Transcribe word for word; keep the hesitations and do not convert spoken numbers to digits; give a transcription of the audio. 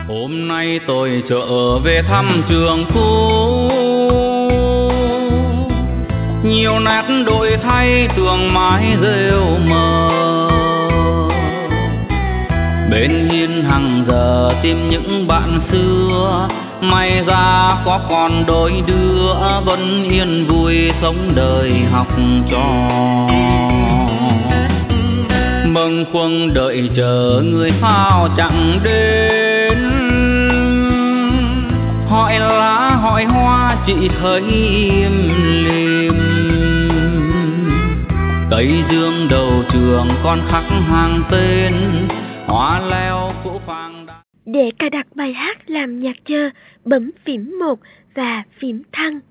Hôm nay tôi trở về thăm trường cũ, nhiều nét đổi thay tường mái rêu mờ. Bên hiên hàng giờ tìm những bạn xưa, may ra có còn đôi đứa vẫn yên vui sống đời học trò. Mừng khuâng đợi chờ người phao chẳng đến, hỏi lá hỏi hoa chị thấy im lìm. Tây Dương đầu trường con khắc hàng tên, hoa leo cỗ vàng. Để cài đặt bài hát làm nhạc chờ, bấm phím một và phím thăng.